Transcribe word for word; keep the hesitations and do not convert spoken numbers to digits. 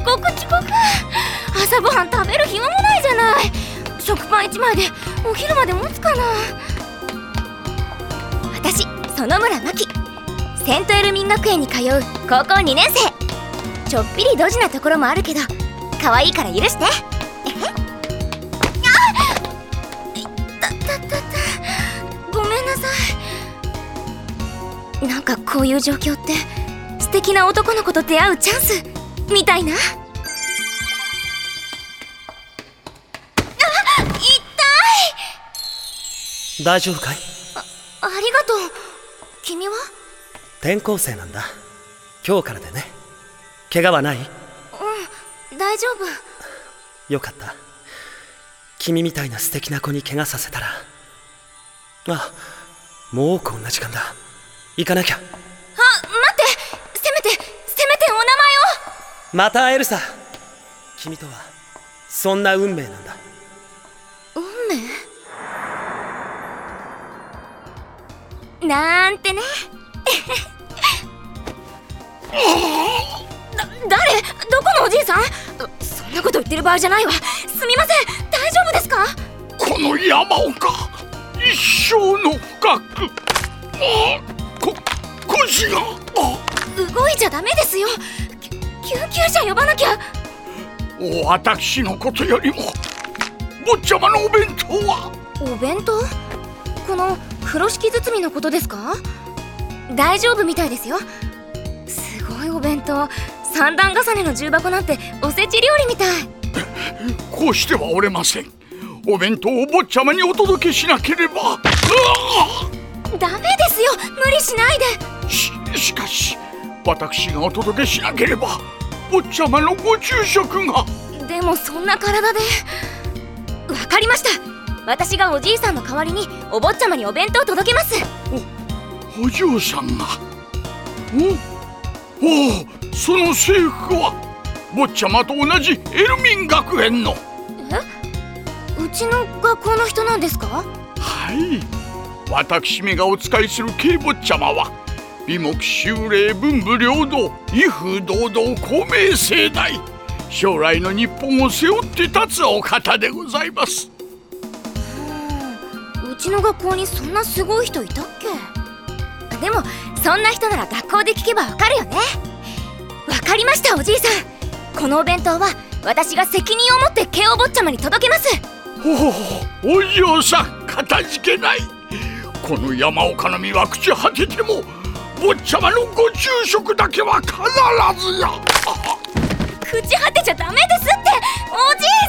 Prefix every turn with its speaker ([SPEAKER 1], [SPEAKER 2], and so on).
[SPEAKER 1] 遅刻遅刻。朝ごはん食べる暇もないじゃない。食パンいちまいでお昼まで持つかな。私園村真希、セントエルミン学園に通う高校にねん生。ちょっぴりドジなところもあるけど可愛いから許して。えへっ、たたたた、ごめんなさい。なんかこういう状況って素敵な男の子と出会うチャンスみたいな。あ、痛い。
[SPEAKER 2] 大丈夫かい？
[SPEAKER 1] あ、ありがとう。君は？
[SPEAKER 2] 転校生なんだ。今日からでね。怪我はない？
[SPEAKER 1] うん、大丈夫。
[SPEAKER 2] よかった。君みたいな素敵な子に怪我させたら。あ、もうこんな時間だ。行かなきゃ。
[SPEAKER 1] あ、待って、せめてせめてお名前を。
[SPEAKER 2] また会えるさ。君とはそんな運命なんだ。
[SPEAKER 1] 運命なんてね。だ、誰？どこのおじいさん？そんなこと言ってる場合じゃないわ。すみません、大丈夫ですか？
[SPEAKER 3] この山岡、一生の深く。あ、こ、腰が。あ、
[SPEAKER 1] 動いちゃダメですよ。救急車呼ばなきゃ。
[SPEAKER 3] 私のことよりも坊ちゃまのお弁当は。
[SPEAKER 1] お弁当？この風呂敷包みのことですか？大丈夫みたいですよ。すごいお弁当。三段重ねの重箱なんておせち料理みたい。
[SPEAKER 3] こうしてはおれません。お弁当を坊ちゃまにお届けしなければ。
[SPEAKER 1] ダメですよ、無理しないで。
[SPEAKER 3] し、しかし私がお届けしなければ坊ちゃまのご昼食が。
[SPEAKER 1] でもそんな体で。わかりました。私がおじいさんの代わりにお坊ちゃまにお弁当届けます。
[SPEAKER 3] お、お嬢さんが。おお、その制服は坊ちゃまと同じエルミン学園の。
[SPEAKER 1] え、うちの学校の人なんですか？
[SPEAKER 3] はい、私めがお仕えする慶坊ちゃまは美目秀麗、文武両道、威風堂々、公明正大、将来の日本を背負って立つお方でございます。
[SPEAKER 1] うちの学校にそんなすごい人いたっけ？でもそんな人なら学校で聞けばわかるよね。わかりました、おじいさん。このお弁当は私が責任を持って慶応坊ちゃまに届けます。
[SPEAKER 3] おお、お嬢さん、かたじけない。この山岡の実は朽ち果てても坊ちゃまのご昼食だけは必ずや。
[SPEAKER 1] 朽ち果てちゃダメですって、おじい